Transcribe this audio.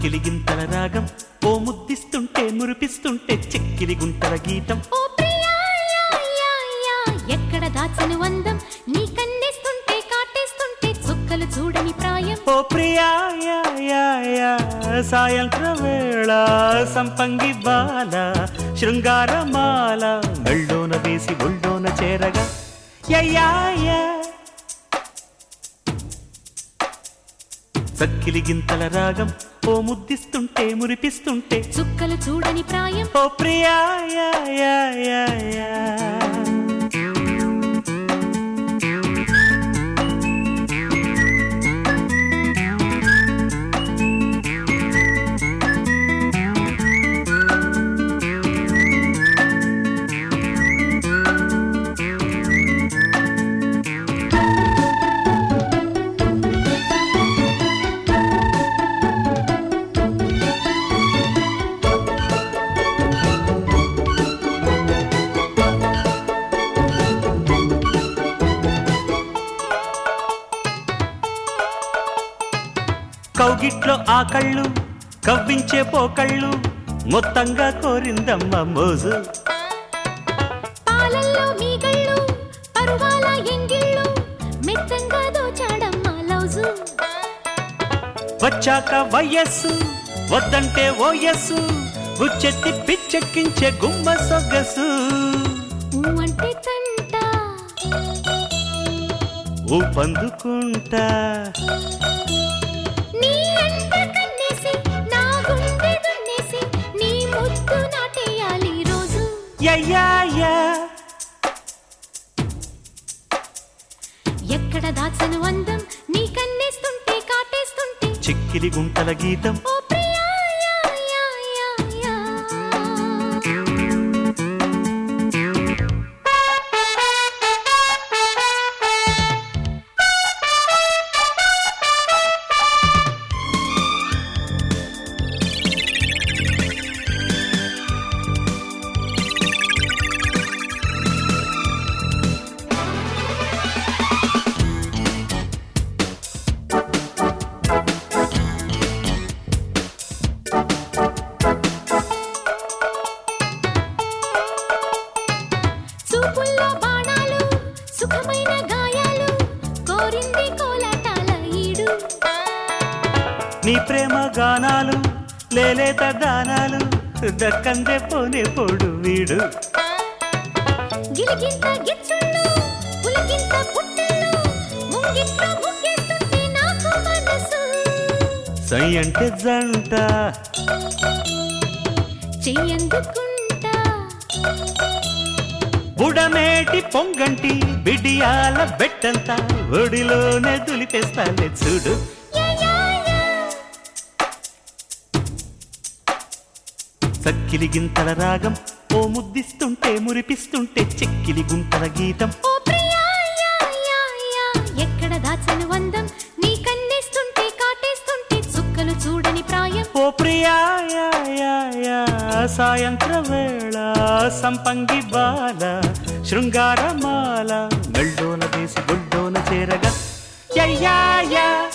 సక్కిలి గింతల రాగం ఓ ముద్దిస్తుంటే మురిపిస్తుంటే చెక్కిలి గుంటల గీతం ఓ ప్రియా యా యా యా ఎక్కడ దాచను అందం నీ కన్నేస్తుంటే కాటేస్తుంటే చుక్కలు చూడని ప్రాయం ఓ ప్రియా యా యా యా సాయంత్ర వేళ సంపంగి బాల శృంగారమాల మెళ్ళోన వేసి ఒళ్ళోన చేరగా యా యా సక్కిలి గింతల రాగం ఓ ముద్దిస్తుంటే మురిపిస్తుంటే చుక్కలు చూడని ప్రాయం ఓ ప్రియా యా యా యా యా కౌగిట్లో ఆ కళ్ళు కవ్వించే పోకళ్ళు మొత్తంగా కోరిందమ్మ మోజు పాలల్లో మీగళ్ళు పరువాల ఎంగిళ్ళు మెత్తంగా దోచాడమ్మ లౌజు వచ్చాక వయస్సు వద్దంటే ఓయస్సు గుచ్చెత్తి పిచ్చెక్కించే గుమ్మ సొగసు అంటే తంట ఊపందుకుంటా నీ అంట కన్నేసి నా గుండె దున్నేసి నీ ముద్దు నాటేయాలి రోజు యా ఎక్కడ దాచను అందం నీ కన్నేస్తుంటే కాటేస్తుంటే చెక్కిలి గుంటల గీతం ఓ ప్రియా యా యా యా యా చూపుల్లో బాణాలు సుఖమైన గాయాలు కోరింది కోలాటాల ఈడు నీ ప్రేమ గానాలు లేలేత దానాలు దక్కందే పోనే పోడు వీడు గిలిగింత గిచ్చుళ్ళు పులకింత పుట్టళ్ళు ముంగిట్లో ముగ్గేస్తుంటే నాకు మనసు సై అంటే జంట చెయ్యందుకుంటా బుడమేటి పొంగంటి బిడియాల బెట్టంత ఒడిలోనే దులిపేస్తాలే చూడు యా యా యా సక్కిలి గింతల రాగం ఓ ముద్దిస్తుంటే మురిపిస్తుంటే చెక్కిలి గుంటల గీతం ఓ ప్రియా యా యా యా ఎక్కడ దాచను అందం నీ కన్నేస్తుంటే కాటేస్తుంటే చుక్కలు చూడని ప్రాయం ఓ ప్రియా యా యా యా సాయంత్ర వేళ సంపంగి బాల శృంగారమాల మెళ్ళోన వేసి గుడ్డోన చేరగా యా యా